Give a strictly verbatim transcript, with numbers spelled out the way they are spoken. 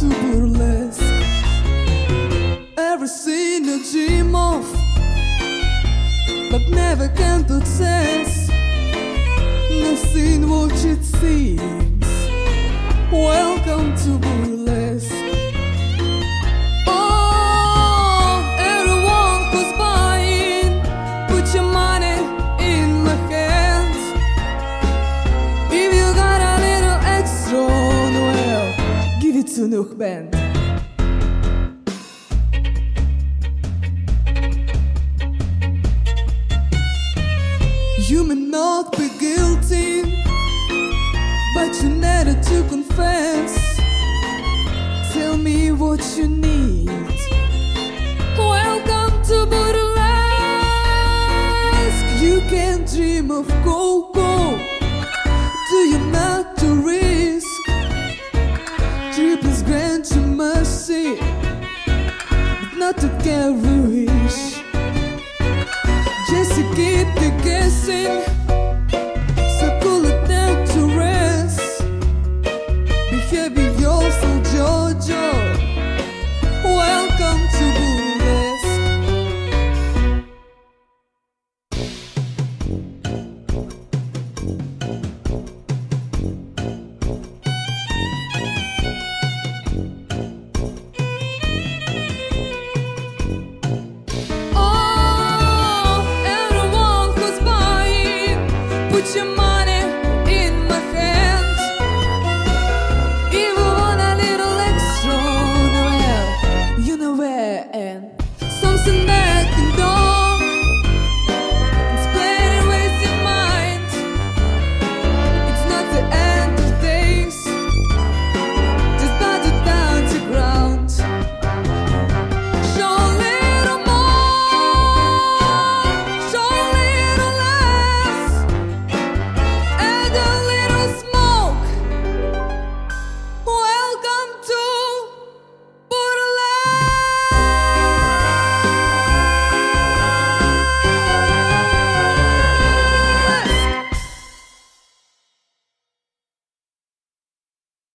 to burlesque. Everything I dream of, but never can possess. Nothing what it seems. Welcome to burlesque. Oh, everyone who's buying, put your money in my hands. If you got a little extra, well, give it to Nuh Band. You may not be guilty, but you needed to confess. Tell me what you need. Welcome to burlesque. You can dream of gold.